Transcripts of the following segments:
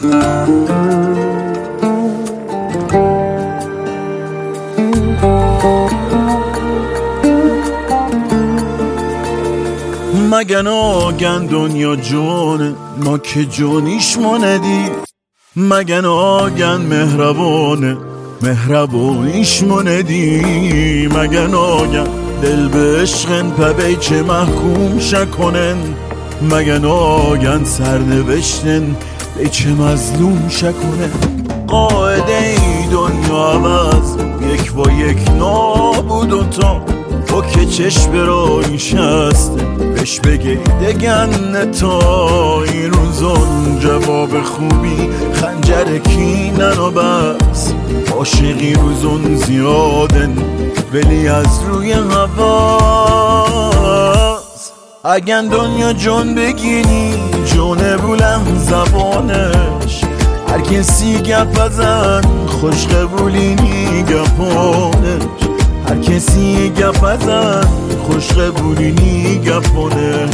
مگه ناگن دنیا جونه ما که جونیش ماندی، مگه ناگن مهربانه مهربانیش ماندی، مگه ناگن دل به عشقن پبی چه محکوم شکنن، مگه ناگن سرنوشتن به چه مظلوم شکنن. قاعده ای دنیا عوض یک با یک نابود و تو که چشم برای شسته بهش بگی دگن تا این روزون جواب خوبی خنجر کینن و بس عاشقی روزون زیادن ولی از روی هواست. اگه دنیا جون بگینی جونه بلند زبانش، هر کسی گپ ازن خوش قبولینی گپانش، هر کسی گپ ازن خوش قبولینی گپانش.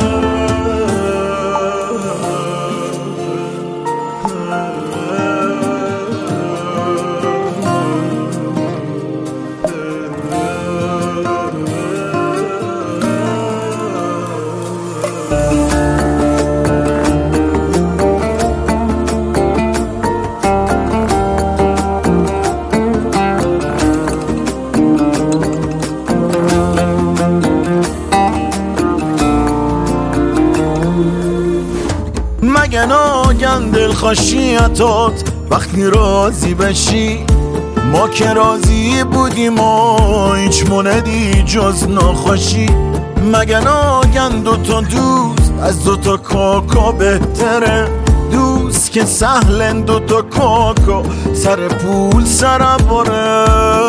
مگه ناگن دلخوشیتات وقتی راضی بشی، ما که راضی بودیم و هیچ موندی جز ناخوشی. مگه ناگن دوتا دوست از دوتا کاکا بهتره، دوست که سهلن دوتا کاکا سر پول سر باره.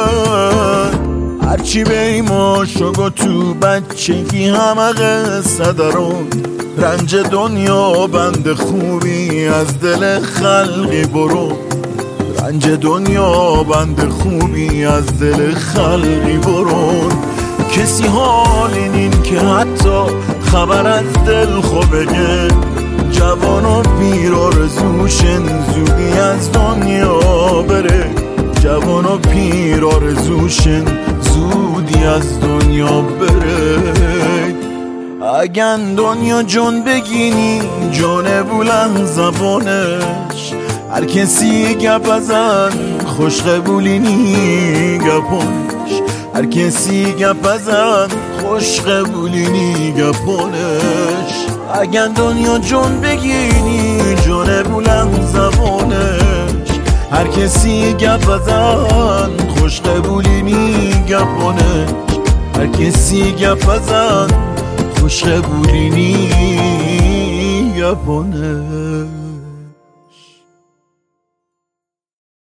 هرچی بیما شگو تو بچگی همه قصه دارون، رنج دنیا بند خوبی از دل خلقی برو، رنج دنیا بند خوبی از دل خلقی برون. کسی حال این که حتی خبر از دل خوبه، جوان و پیر آرزوشن زودی از دنیا بره، جوان و پیر آرزوشن زودی از دنیا بره. اگن دنیا جون بگینی جونه بلند زبانش، هر کسی گپ ازن خوش قبولینی گپانش، هر کسی گپ ازن خوش قبولینی گپانش. اگن دنیا جون بگینی جونه بلند زبانش، هر کسی گپ ازن خوش قبولینی گپانش، هر کسی گپ ازن خوش قبولینی گپانه.